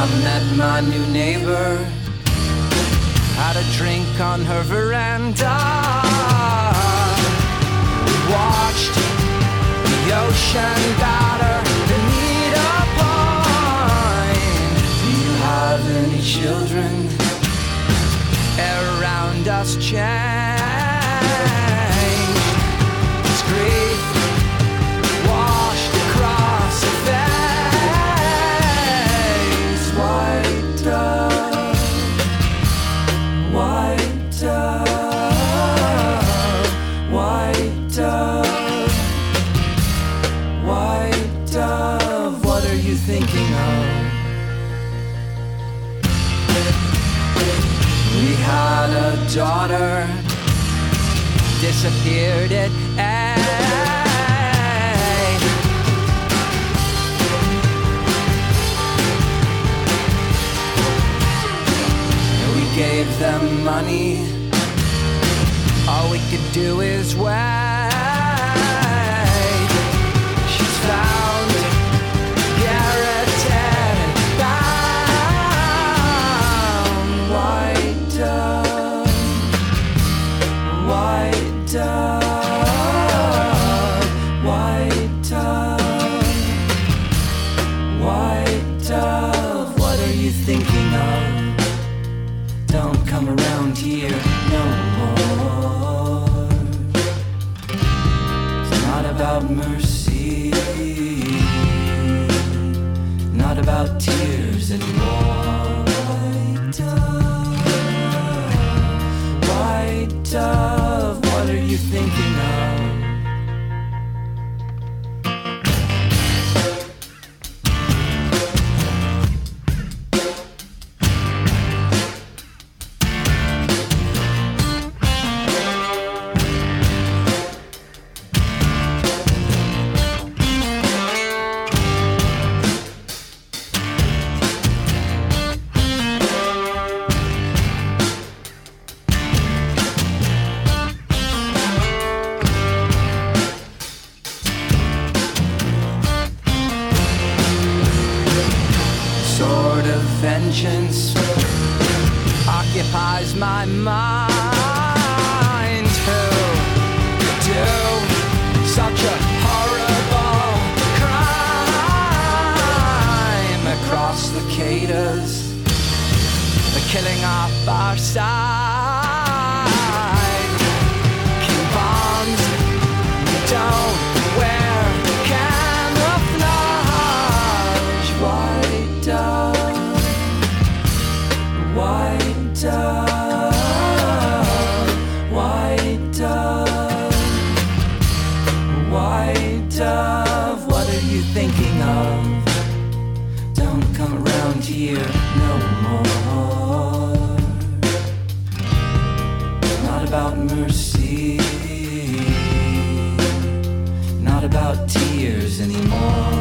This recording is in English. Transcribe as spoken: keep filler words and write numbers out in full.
met my new neighbor, had a drink on her veranda. We watched the ocean batter beneath a pine. Do you have any children? Around us change. It's grief washed across her face. White dove, white dove, white dove, white dove. What are you thinking of? We had a daughter, disappeared at eight. We gave them money, all we could do is wait. She's found, garroted and bound. White dove, white dove, white dove, white dove. What are you thinking of? Don't come around here no more. It's not about mercy, not about tears anymore. White dove, white dove, what are you thinking of? Sword of vengeance occupies my mind. Who could do such a horrible crime? Across the cicadas, they're killing off our side. King bombs, you don't wear camouflage. White dove, white dove, white dove, white dove. What are you thinking of? Don't come around here no more. Not about mercy, not about tears anymore.